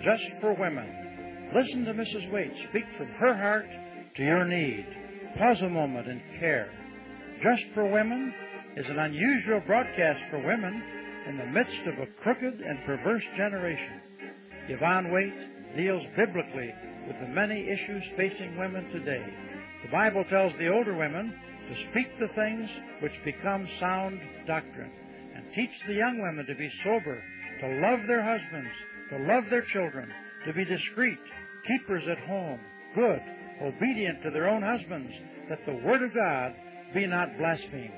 just for women. Listen to Mrs. Waite speak from her heart to your need. Pause a moment and care. Just for Women is an unusual broadcast for women in the midst of a crooked and perverse generation. Yvonne Waite deals biblically with the many issues facing women today. The Bible tells the older women to speak the things which become sound doctrine, and teach the young women to be sober, to love their husbands, to love their children, to be discreet, keepers at home, good, obedient to their own husbands, that the word of God be not blasphemed.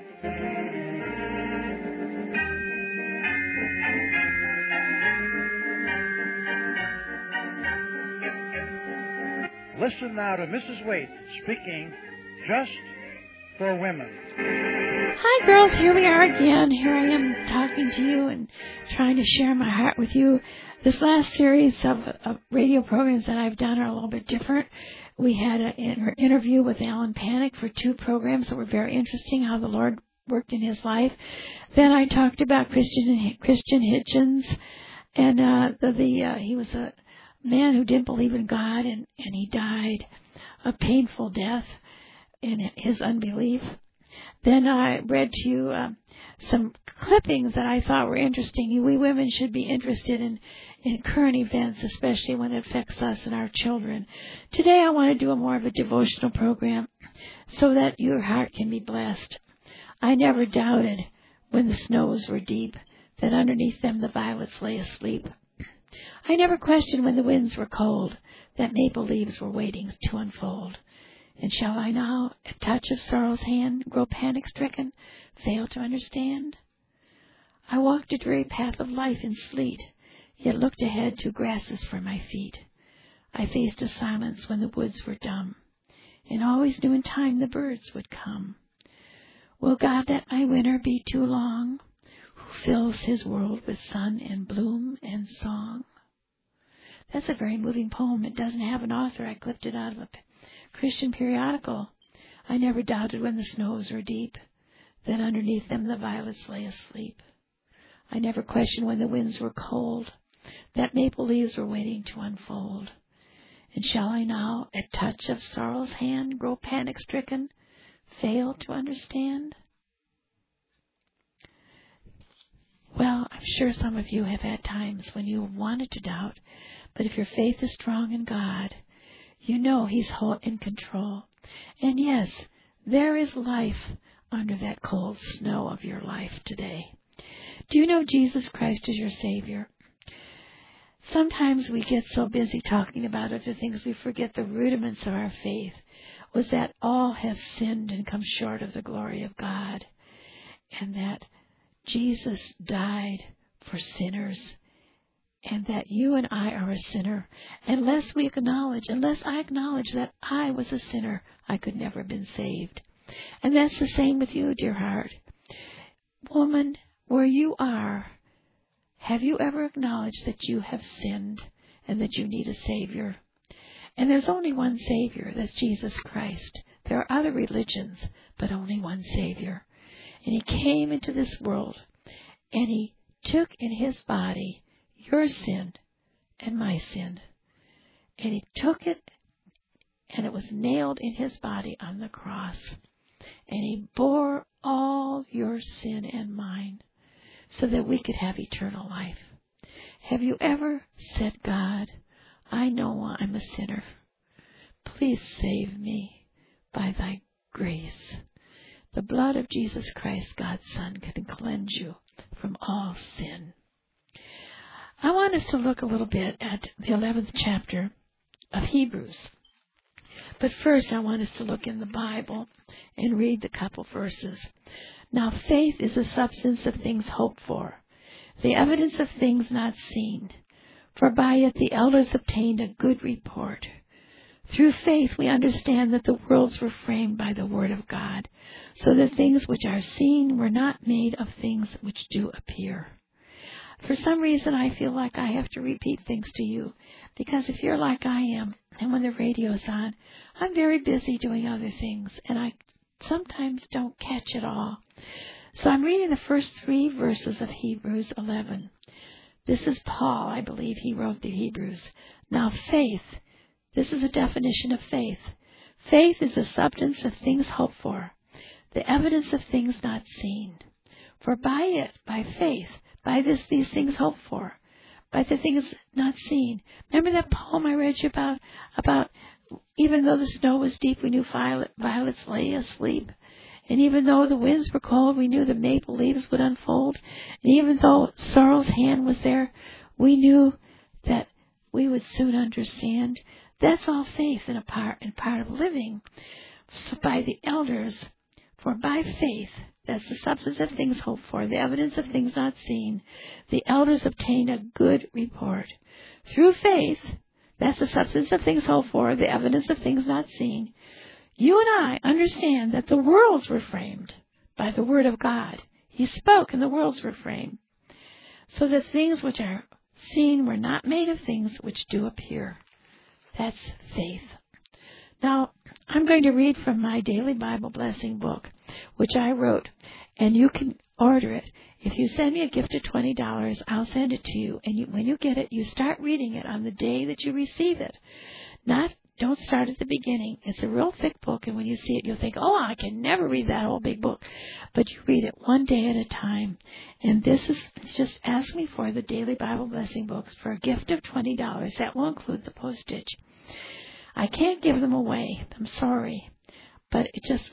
Listen now to Mrs. Waite speaking just for women. Hi, girls. Here we are again. Here I am talking to you and trying to share my heart with you. This last series of radio programs that I've done are a little bit different. We had an interview with Alan Panic for 2 programs that were very interesting, how the Lord worked in his life. Then I talked about Christian Hitchens, and he was a man who didn't believe in God, and he died a painful death in his unbelief. Then I read to you some clippings that I thought were interesting. We women should be interested in current events, especially when it affects us and our children. Today I want to do more of a devotional program so that your heart can be blessed. I never doubted when the snows were deep that underneath them the violets lay asleep. I never questioned when the winds were cold that maple leaves were waiting to unfold. And shall I now, at touch of sorrow's hand, grow panic-stricken, fail to understand? I walked a dreary path of life in sleet, yet looked ahead to grasses for my feet. I faced a silence when the woods were dumb, and always knew in time the birds would come. Will God let my winter be too long, who fills his world with sun and bloom and song? That's a very moving poem. It doesn't have an author. I clipped it out of a Christian periodical. I never doubted when the snows were deep that underneath them the violets lay asleep. I never questioned when the winds were cold that maple leaves were waiting to unfold. And shall I now, at touch of sorrow's hand, grow panic-stricken, fail to understand? Well, I'm sure some of you have had times when you wanted to doubt, but if your faith is strong in God, you know he's in control. And yes, there is life under that cold snow of your life today. Do you know Jesus Christ is your Savior? Sometimes we get so busy talking about other things we forget the rudiments of our faith was that all have sinned and come short of the glory of God, and that Jesus died for sinners, and that you and I are a sinner. Unless I acknowledge that I was a sinner, I could never have been saved. And that's the same with you, dear heart. Woman, where you are, have you ever acknowledged that you have sinned and that you need a Savior? And there's only one Savior, that's Jesus Christ. There are other religions, but only one Savior. And he came into this world, and he took in his body your sin and my sin. And he took it, and it was nailed in his body on the cross. And he bore all your sin and mine so that we could have eternal life. Have you ever said, God, I know I'm a sinner. Please save me by thy grace. The blood of Jesus Christ, God's Son, can cleanse you from all sin. I want us to look a little bit at the 11th chapter of Hebrews. But first, I want us to look in the Bible and read the couple verses. Now, faith is the substance of things hoped for, the evidence of things not seen. For by it the elders obtained a good report. Through faith we understand that the worlds were framed by the word of God, so that things which are seen were not made of things which do appear. For some reason I feel like I have to repeat things to you, because if you're like I am, and when the radio's on, I'm very busy doing other things, and I sometimes don't catch it all. So I'm reading the first 3 verses of Hebrews 11. This is Paul, I believe he wrote the Hebrews. Now faith, this is a definition of faith. Faith is the substance of things hoped for, the evidence of things not seen. For by it, by faith, by these things hoped for, by the things not seen. Remember that poem I read you about even though the snow was deep, we knew violets lay asleep. And even though the winds were cold, we knew the maple leaves would unfold. And even though sorrow's hand was there, we knew that we would soon understand. That's all faith and part of living. So by the elders, for by faith, that's the substance of things hoped for, the evidence of things not seen, the elders obtained a good report. Through faith, that's the substance of things hoped for, the evidence of things not seen. You and I understand that the worlds were framed by the Word of God. He spoke and the worlds were framed. So that things which are seen were not made of things which do appear. That's faith. Now, I'm going to read from my Daily Bible Blessing book, which I wrote, and you can order it. If you send me a gift of $20, I'll send it to you. And when you get it, you start reading it on the day that you receive it. Don't start at the beginning. It's a real thick book, and when you see it, you'll think, oh, I can never read that whole big book. But you read it one day at a time. And this is, just ask me for the Daily Bible Blessing books for a gift of $20. That will include the postage. I can't give them away. I'm sorry. But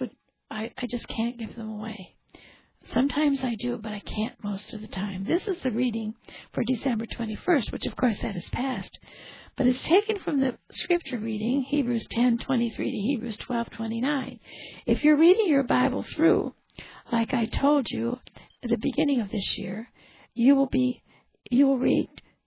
I just can't give them away. Sometimes I do, but I can't most of the time. This is the reading for December 21st, which of course that is past. But it's taken from the scripture reading, Hebrews 10:23 to Hebrews 12:29. If you're reading your Bible through, like I told you at the beginning of this year, you will read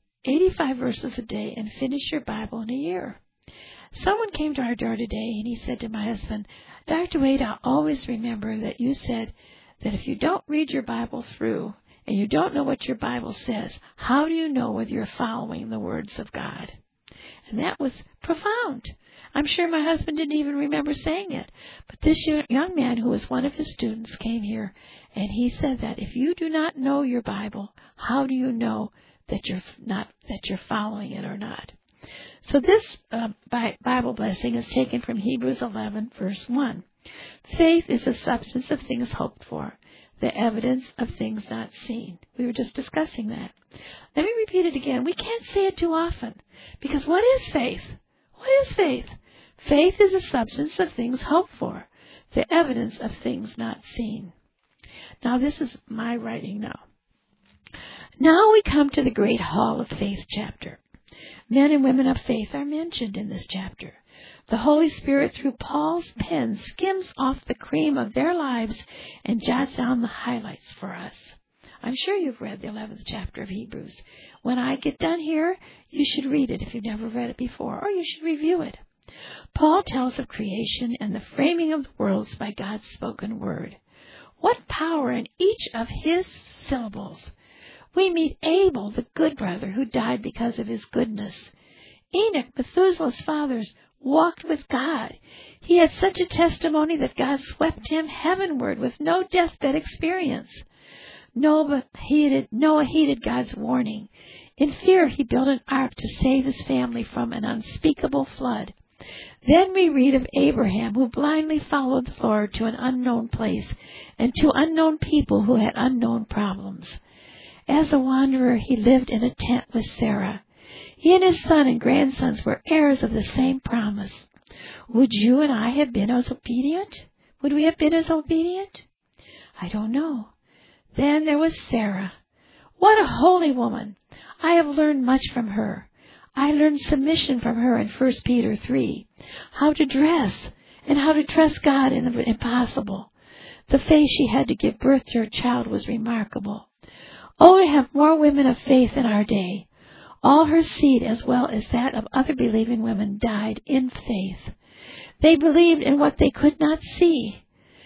85 verses a day and finish your Bible in a year. Someone came to our door today and he said to my husband, Dr. Wade, I'll always remember that you said that if you don't read your Bible through and you don't know what your Bible says, how do you know whether you're following the words of God? And that was profound. I'm sure my husband didn't even remember saying it. But this young man who was one of his students came here, and he said that if you do not know your Bible, how do you know that you're following it or not? So this Bible blessing is taken from Hebrews 11, verse 1. Faith is the substance of things hoped for, the evidence of things not seen. We were just discussing that. Let me repeat it again. We can't say it too often. Because what is faith? What is faith? Faith is a substance of things hoped for, the evidence of things not seen. Now this is my writing now. Now we come to the great Hall of Faith chapter. Men and women of faith are mentioned in this chapter. The Holy Spirit, through Paul's pen, skims off the cream of their lives and jots down the highlights for us. I'm sure you've read the 11th chapter of Hebrews. When I get done here, you should read it if you've never read it before, or you should review it. Paul tells of creation and the framing of the worlds by God's spoken word. What power in each of his syllables! We meet Abel, the good brother, who died because of his goodness. Enoch, Methuselah's father, walked with God. He had such a testimony that God swept him heavenward with no deathbed experience. Noah heeded God's warning. In fear, he built an ark to save his family from an unspeakable flood. Then we read of Abraham, who blindly followed the Lord to an unknown place and to unknown people who had unknown problems. As a wanderer, he lived in a tent with Sarah. He and his son and grandsons were heirs of the same promise. Would you and I have been as obedient? Would we have been as obedient? I don't know. Then there was Sarah. What a holy woman! I have learned much from her. I learned submission from her in 1 Peter 3, how to dress and how to trust God in the impossible. The faith she had to give birth to her child was remarkable. Oh, to have more women of faith in our day. All her seed, as well as that of other believing women, died in faith. They believed in what they could not see.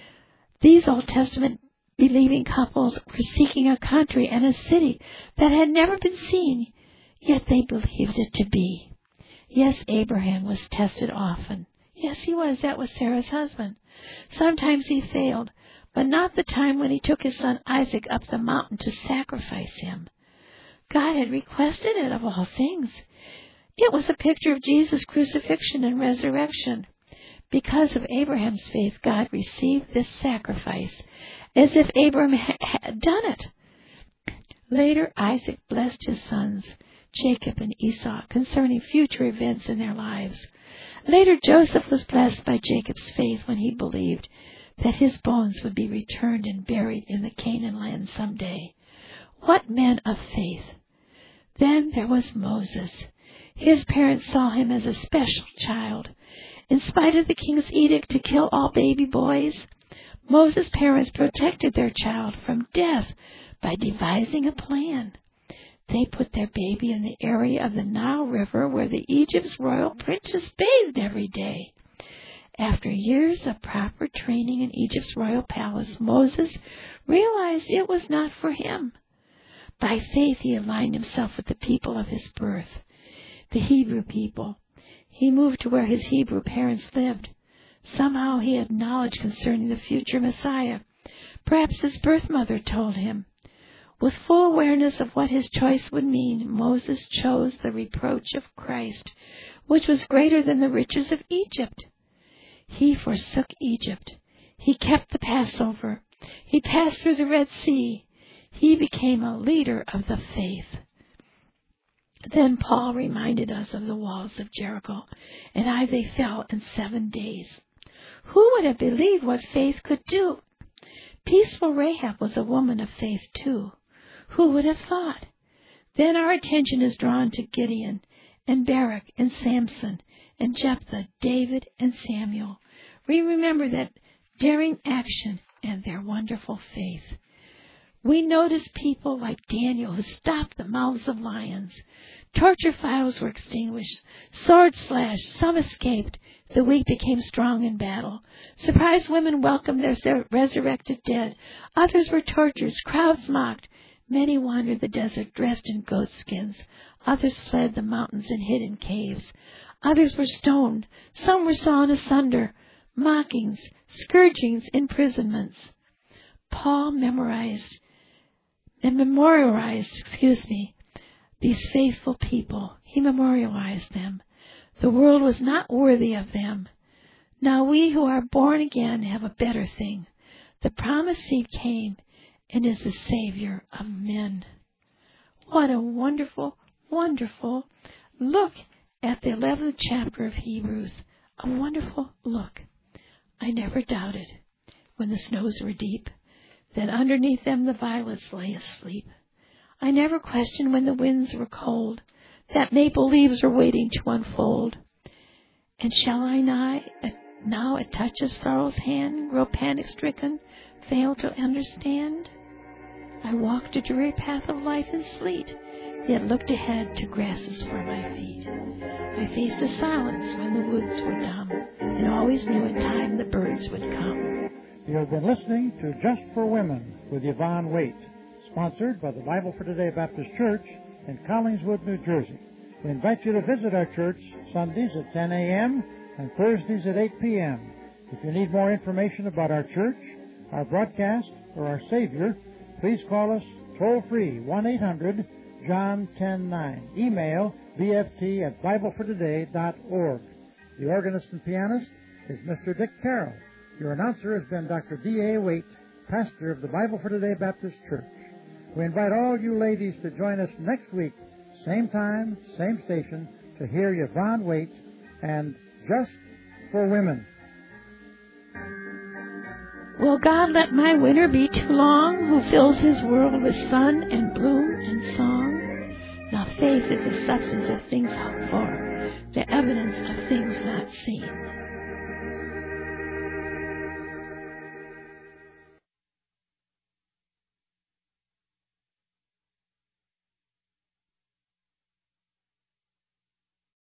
These Old Testament believing couples were seeking a country and a city that had never been seen, yet they believed it to be. Yes, Abraham was tested often. Yes, he was. That was Sarah's husband. Sometimes he failed, but not the time when he took his son Isaac up the mountain to sacrifice him. God had requested it of all things. It was a picture of Jesus' crucifixion and resurrection. Because of Abraham's faith, God received this sacrifice as if Abraham had done it. Later, Isaac blessed his sons, Jacob and Esau, concerning future events in their lives. Later, Joseph was blessed by Jacob's faith when he believed that his bones would be returned and buried in the Canaan land someday. What men of faith! Then there was Moses. His parents saw him as a special child. In spite of the king's edict to kill all baby boys, Moses' parents protected their child from death by devising a plan. They put their baby in the area of the Nile River where the Egypt's royal princess bathed every day. After years of proper training in Egypt's royal palace, Moses realized it was not for him. By faith, he aligned himself with the people of his birth, the Hebrew people. He moved to where his Hebrew parents lived. Somehow he had knowledge concerning the future Messiah. Perhaps his birth mother told him. With full awareness of what his choice would mean, Moses chose the reproach of Christ, which was greater than the riches of Egypt. He forsook Egypt. He kept the Passover. He passed through the Red Sea. He became a leader of the faith. Then Paul reminded us of the walls of Jericho, and how they fell in 7 days. Who would have believed what faith could do? Peaceful Rahab was a woman of faith too. Who would have thought? Then our attention is drawn to Gideon and Barak and Samson and Jephthah, David and Samuel. We remember that daring action and their wonderful faith. We notice people like Daniel who stopped the mouths of lions. Torture fires were extinguished. Swords slashed. Some escaped. The weak became strong in battle. Surprised women welcomed their resurrected dead. Others were tortured. Crowds mocked. Many wandered the desert dressed in goat skins. Others fled the mountains and hid in caves. Others were stoned. Some were sawn asunder. Mockings, scourgings, imprisonments. Paul memorialized these faithful people. He memorialized them. The world was not worthy of them. Now we who are born again have a better thing. The promised seed came and is the Savior of men. What a wonderful, wonderful look at the 11th chapter of Hebrews. A wonderful look. I never doubted, when the snows were deep, that underneath them the violets lay asleep. I never questioned when the winds were cold, that maple leaves were waiting to unfold. And shall I now at touch of sorrow's hand, grow panic-stricken, fail to understand? I walked a dreary path of life in sleet, yet looked ahead to grasses for my feet. I faced a silence when the woods were dumb, and always knew in time the birds would come. You have been listening to Just for Women with Yvonne Waite, sponsored by the Bible for Today Baptist Church in Collingswood, New Jersey. We invite you to visit our church Sundays at 10 a.m. and Thursdays at 8 p.m. If you need more information about our church, our broadcast, or our Savior, please call us toll-free 1-800-JOHN-109. Email bft@biblefortoday.org. The organist and pianist is Mr. Dick Carroll. Your announcer has been Dr. D.A. Waite, pastor of the Bible for Today Baptist Church. We invite all you ladies to join us next week, same time, same station, to hear Yvonne Waite and Just for Women. Will God let my winter be too long, who fills his world with sun and bloom and song? Now faith is the substance of things hoped for, the evidence of things not seen.